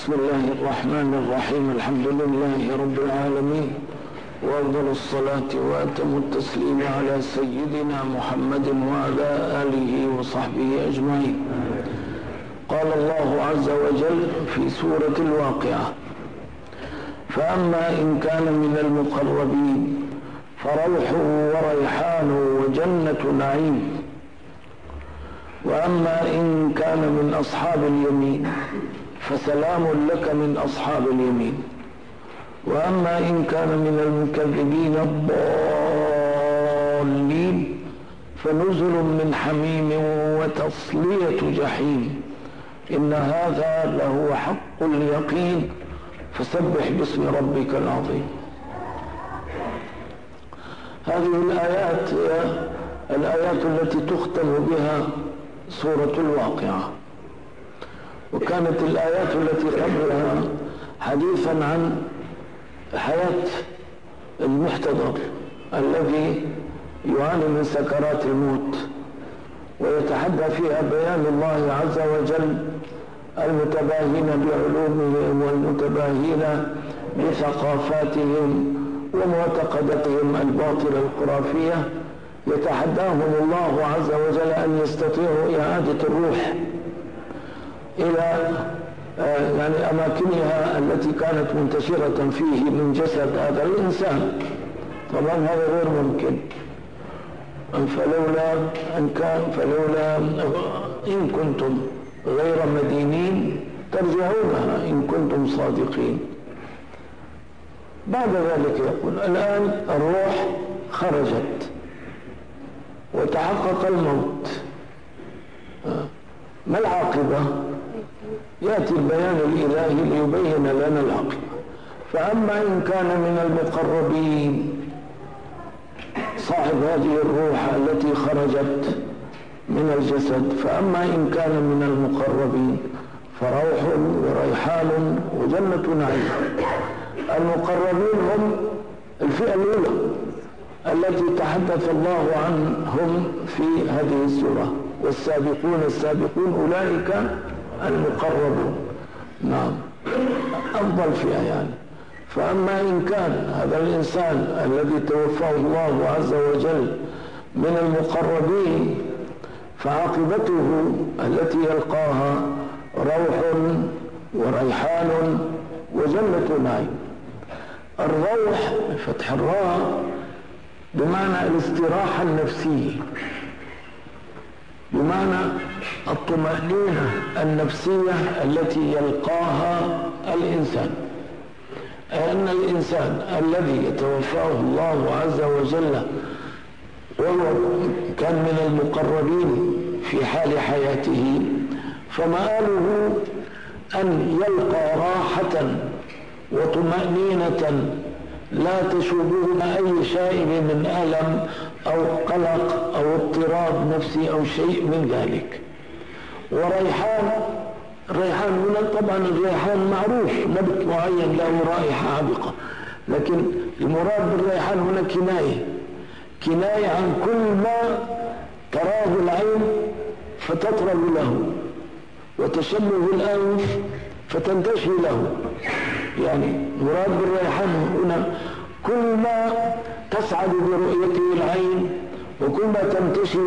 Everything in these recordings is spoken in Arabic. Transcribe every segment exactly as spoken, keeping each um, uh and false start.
بسم الله الرحمن الرحيم. الحمد لله رب العالمين، وأفضل الصلاة وأتم التسليم على سيدنا محمد وعلى آله وصحبه أجمعين. قال الله عز وجل في سورة الواقعة: فأما إن كان من المقربين فروح وريحان وجنة نعيم، وأما إن كان من أصحاب اليمين فسلام لك من أصحاب اليمين، وأما إن كان من المكذبين الضالين فنزل من حميم وتصلية جحيم، إن هذا لهو حق اليقين، فسبح باسم ربك العظيم. هذه الآيات هي الآيات التي تختم بها سورة الواقعة، وكانت الآيات التي قبلها حديثا عن حياة المحتضر الذي يعاني من سكرات الموت، ويتحدى فيها بيان الله عز وجل المتباهين بعلومهم والمتباهين بثقافاتهم ومعتقداتهم الباطلة الخرافية. يتحداهم الله عز وجل أن يستطيعوا إعادة الروح إلى يعني أماكنها التي كانت منتشرة فيه من جسد هذا الإنسان. طبعا هذا غير ممكن، فلولا أن كان فلولا إن كنتم غير مدينين ترجعونها إن كنتم صادقين. بعد ذلك يقول: الآن الروح خرجت وتحقق الموت، ما العاقبة؟ يأتي البيان الإلهي ليبين لنا العاقبة. فأما إن كان من المقربين صاحب هذه الروح التي خرجت من الجسد، فأما إن كان من المقربين فروح وريحان وجنة نعيم. المقربين هم الفئة الأولى التي تحدث الله عنهم في هذه السورة: والسابقون السابقون أولئك المقربون. نعم، أفضل فئة يعني. فأما إن كان هذا الإنسان الذي توفاه الله عز وجل من المقربين فعاقبته التي يلقاها روح وريحان وجنة نعيم. الروح فتح الراء بمعنى الاستراحة النفسية، بمعنى الطمأنينة النفسية التي يلقاها الإنسان. أن الإنسان الذي يتوفاه الله عز وجل وهو كان من المقربين في حال حياته، فمآله أن يلقى راحة وطمأنينة لا تشوبه أي شيء من ألم أو قلق أو اضطراب نفسي أو شيء من ذلك. وريحان، الريحان هنا طبعا الريحان معروف نبت معين له رائحة عبقة، لكن المراد بالريحان هنا كناية كناية عن كل ما تراه العين فتطرب له، وتشمه الأنف فتنتشي له. يعني مراد بالريحان هنا كل ما تسعد برؤيته العين وكل ما تنتشي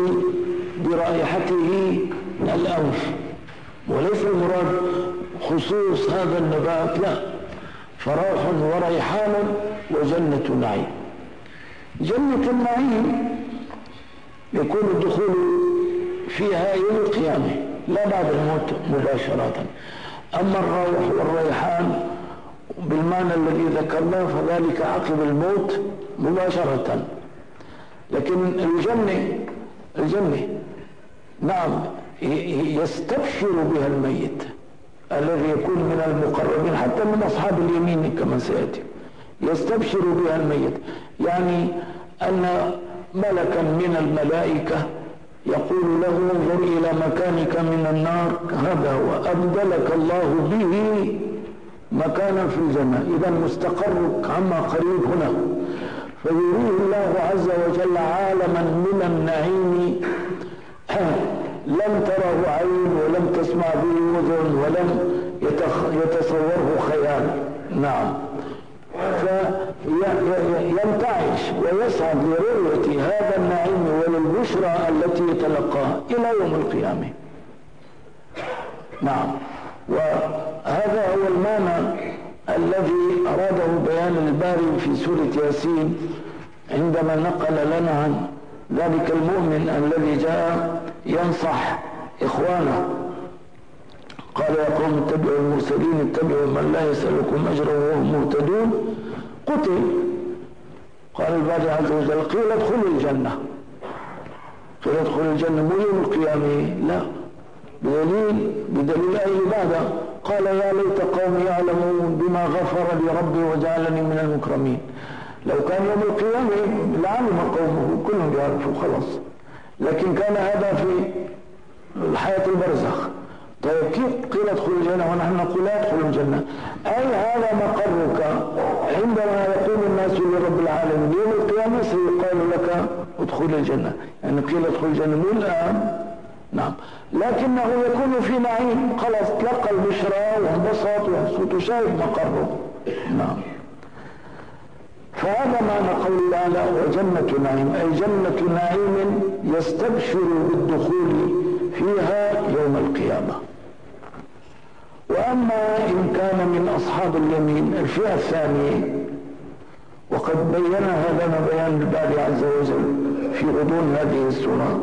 برائحته الأنف، وليس المراد خصوص هذا النبات، لا. فروح وريحان وجنة نعيم. جنة النعيم يكون الدخول فيها يوم القيامة لا بعد الموت مباشرة. أما الروح والريحان بالمعنى الذي ذكرناه فذلك عقب الموت مباشرة. لكن الجنة الجنة نعم يستبشر بها الميت الذي يكون من المقربين حتى من أصحاب اليمين كما سيأتي. يستبشر بها الميت يعني أن ملكا من الملائكة يقول له: انظر إلى مكانك من النار، هذا هو أبدلك الله به مكانا في الجنة، إذا مستقرك عما قريب هنا. فيريه الله عز وجل عالما من النعيم لم تره عين ولم تسمع به أذن ولم يتصوره خيال. نعم. فينتعش ويسعد لرؤية هذا النعيم وللبشرى التي يتلقاها إلى يوم القيامة. نعم. وهذا هو المعنى الذي أراده بيان الباري في سورة ياسين عندما نقل لنا عن ذلك المؤمن الذي جاء ينصح إخوانه، قال يا قوم اتبعوا المرسلين اتبعوا من لا يسألكم أجرا وهم مهتدون قتل. قال الباري عز وجل قيل ادخلوا الجنة، قيل ادخلوا الجنة مو يوم القيامة، لا، بدليل بدليل أي بعد قال يا ليت قومي يعلمون بما غفر لي ربي وجعلني من المكرمين. لو كان يوم القيامة لعلم قومه كلهم يعرفوا خلاص، لكن كان هذا في الحياة البرزخ. طيب كيف قيل ادخلوا الجنة ونحن نقول لا ادخلوا الجنة؟ أي هذا مقرك عندما يقول الناس لرب العالمين يوم القيامة سيقال لك ادخل الجنة، يعني قيل ادخل الجنة مو الآن. نعم. لكنه يكون في نعيم خلاص تلقى البشرى وانبسط وانبسط وشاهد مقره. نعم. فهذا معنى قول تعالى وجنة نعيم، أي جنة نعيم يستبشر بالدخول فيها يوم القيامة. وأما إن كان من أصحاب اليمين الفئة الثانية، وقد بينها لنا بيان الباري عز وجل في غضون هذه السورة،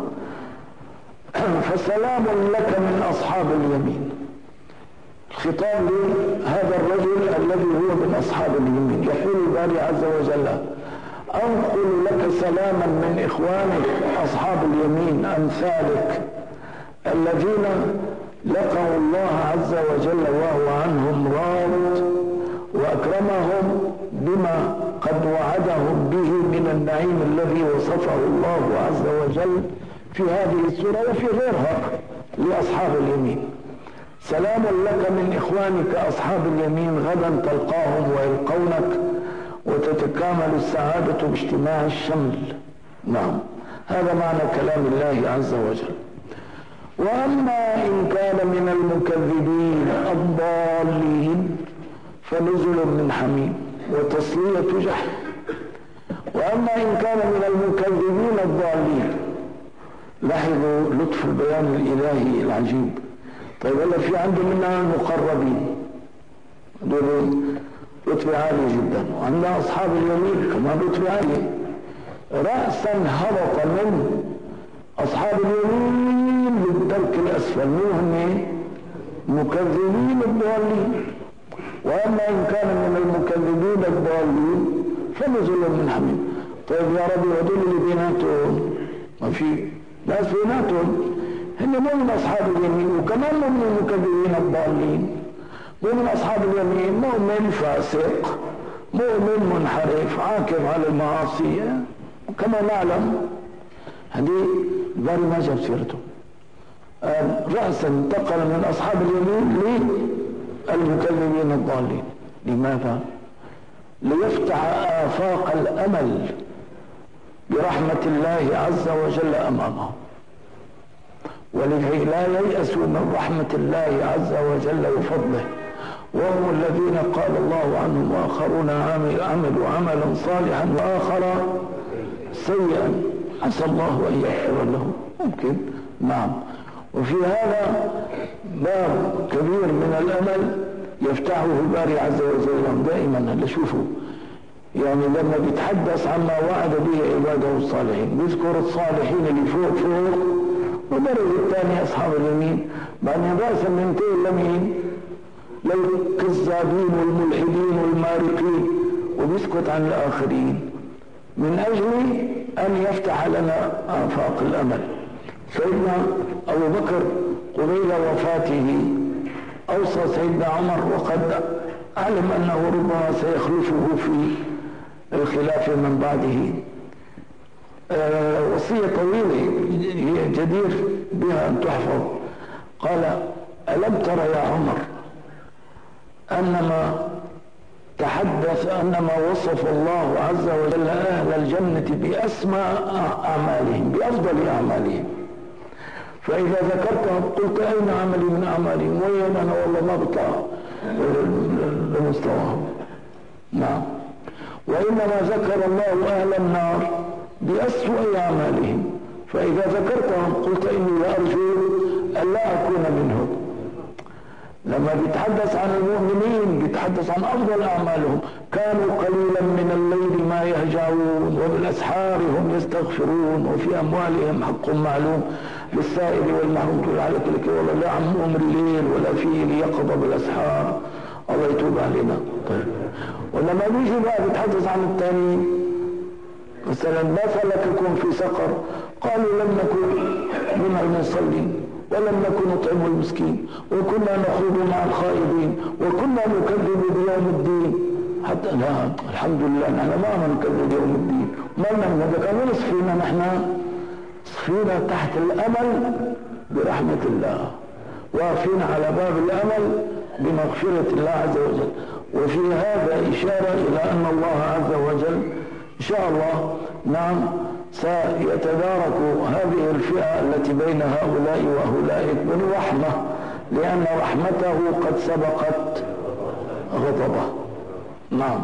فسلام لك من أصحاب اليمين. الخطاب لهذا الرجل الذي هو من أصحاب اليمين. يقول الباري عز وجل أنقل لك سلاما من إخوانك أصحاب اليمين أمثالك الذين لقوا الله عز وجل وهو عنهم راض وأكرمهم بما قد وعدهم به من النعيم الذي وصفه الله عز وجل في هذه السورة وفي غيرها لأصحاب اليمين. سلام لك من إخوانك أصحاب اليمين غدا تلقاهم ويلقونك وتتكامل السعادة باجتماع الشمل. نعم. هذا معنى كلام الله عز وجل. وأما إن كان من المكذبين الضالين فنزل من حميم وتصلية جحيم. وأما إن كان من المكذبين الضالين، لاحظوا لطف البيان الإلهي العجيب. طيب هلا في عنده منا المقربين دول لطف عالي جدا، وعندنا أصحاب اليمين كمان لطف عالي. رأسا هبط من أصحاب اليمين بالدرك الأسفل منهم مكذبين الضالين. وأما إن كان من المكذبين الضالين فنزل من حميم. طيب يا ربي ودول اللي بيناتهم ما في ناس بيناتهم هن مو من أصحاب اليمين وكمان مو من المكذبين الضالين. مو من أصحاب اليمين مؤمن فاسق، مؤمن منحرف عاكف على المعاصي كما نعلم. هذه الباري ما جاب سيرته. رأسا انتقل من أصحاب اليمين للمكذبين الضالين. لماذا؟ ليفتح آفاق الأمل برحمة الله عز وجل أمامهم، ولكي لا ييأسوا من رحمة الله عز وجل وفضله. وهم الذين قال الله عنهم وآخرون عملوا عملا صالحا وآخر سيئا عسى الله أن يغفر لهم. ممكن. نعم. وفي هذا باب كبير من الأمل يفتحه الباري عز وجل دائما. هلا شوفوا يعني لما بيتحدث عما وعد به عباده الصالحين بيذكر الصالحين اللي فوق فوق، ودرجة الثانية أصحاب اليمين، بعدين رأسا منتهي لمين للكذابين والملحدين والمارقين، وبيسكت عن الآخرين من أجل أن يفتح لنا آفاق الأمل. سيدنا أبو بكر قبيل وفاته أوصى سيدنا عمر وقد أعلم أنه ربما سيخلفه في الخلافة من بعده أه وصية طويلة هي جدير بها أن تحفظ. قال ألم تر يا عمر أنما تحدث أنما وصف الله عز وجل أهل الجنة بأسمى أعمالهم بأفضل أعمالهم، فإذا ذكرتهم قلت أين عملي من أعمالهم؟ وين أنا والله ما بطلع لمستواهم. نعم. وإنما ذكر الله أهل النار بأسوأ أعمالهم، فإذا ذكرتهم قلت إني لأرجو أن لا أكون منهم. لما بيتحدث عن المؤمنين بيتحدث عن أفضل أعمالهم، كانوا قليلا من الليل ما يهجعون وبالأسحار هم يستغفرون وفي أموالهم حق معلوم للسائل والمحروم. تقول على كلك والله لا عمهم الليل ولا فيه ليقضى بالأسحار، الله يتوب علينا. طيب. ولما بيجي بقى بيتحدث عن التانيين، مثلا ما سلككم في سقر؟ قالوا لم نكن من المصلين ولم نكن نطعم المسكين وكنا نخوض مع الخائضين وكنا نكذب بيوم الدين حتى لا الحمد لله نحن ما نكذب بيوم الدين. ما لنا هذا كان وين صفينا؟ نحن صفينا تحت الأمل برحمة الله، واقفين على باب الأمل بمغفرة الله عز وجل. وفي هذا إشارة إلى أن الله عز وجل إن شاء الله نعم سيتدارك هذه الفئة التي بين هؤلاء وأولئك بالرحمة، لأن رحمته قد سبقت غضبه. نعم.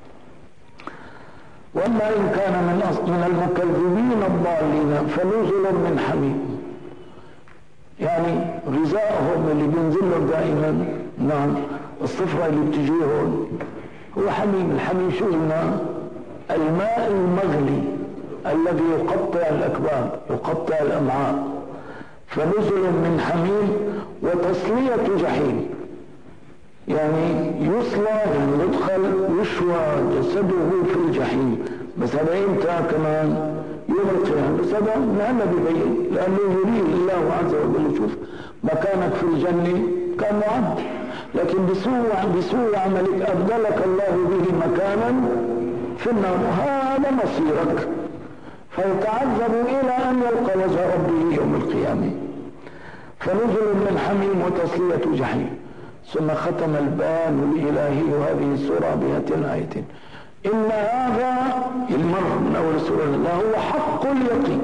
وما إن كان من من المكذبين الضالين فنزل من حميم، يعني غذائهم اللي بينزلهم دائما نعم الصفرة اللي بتجيهم هو حميم. الحميم شو قلنا؟ الماء المغلي الذي يقطع الأكباد يقطع الأمعاء. فنزل من حميم وتصلية جحيم، يعني يصلى يدخل يشوى جسده في الجحيم. بس هذا امتى كمان؟ يوم القيامة. بس هذا ما بيبين، لأنه يريد الله عز وجل يشوف مكانك في الجنة كان معد، لكن بسوء بسوء عملك أبدلك الله به مكانا في النار، هذا مصيرك. فيتعذب إلى أن يلقى وجه ربه يوم القيامة. فنزل من حميم وتصلية جحيم. ثم ختم البيان الإلهي هذه السورة بهاتين الآيتين: إن هذا المر من أول السورة الله هو حق اليقين،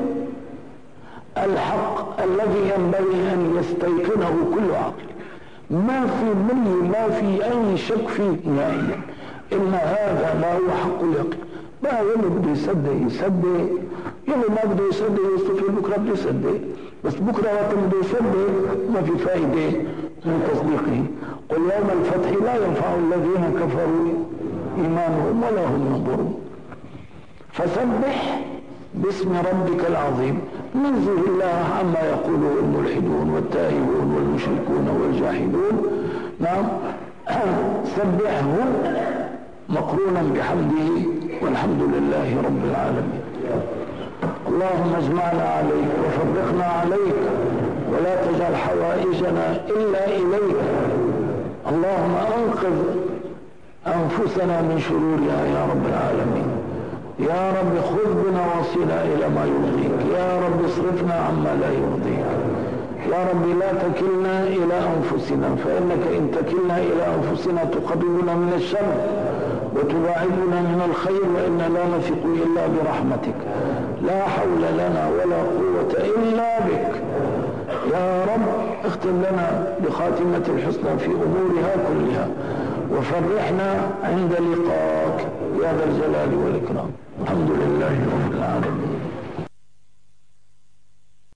الحق الذي ينبغي أن يستيقنه كل عاقل، ما في مني ما في أي شك فيه نهائيا. إن هذا ما هو حق اليقين. بقى يلي بده يصدق يصدق، يلي ما بده يصدق يصطفي بكره بده يصدق، بس بكره وقت بده يصدق ما في فائده من تصديقه. قل يوم الفتح لا ينفع الذين كفروا ايمانهم ولا هم ينظرون. فسبح باسم ربك العظيم، نزه الله عما يقوله الملحدون والتائهون والمشركون والجاحدون. نعم. سبحه مقرونا بحمده، والحمد لله رب العالمين. اللهم اجمعنا عليك وفرقنا عليك ولا تجعل حوائجنا إلا إليك. اللهم أنقذ أنفسنا من شرورها يا رب العالمين. يا رب خذ بنواصينا إلى ما يرضيك، يا رب اصرفنا عما لا يرضيك. يا رب لا تكلنا إلى أنفسنا، فإنك إن تكلنا إلى أنفسنا تقربنا من الشر وتباعدنا من الخير، وإنا لا نثق إلا برحمتك. لا حول لنا ولا قوة إلا بك. يا رب اختم لنا بخاتمة الحسنى في أمورها كلها، وفرحنا عند لقاك يا ذا الجلال والإكرام. الحمد لله رب العالمين.